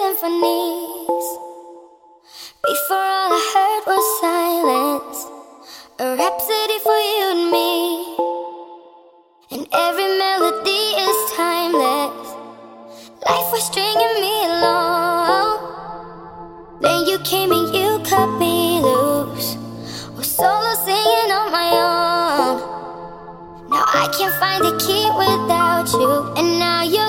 symphonies. Before all I heard was silence, a rhapsody for you and me. And every melody is timeless. Life was stringing me along. Then you came and you cut me loose. Was solo singing on my own. Now I can't find a key without you. And now you're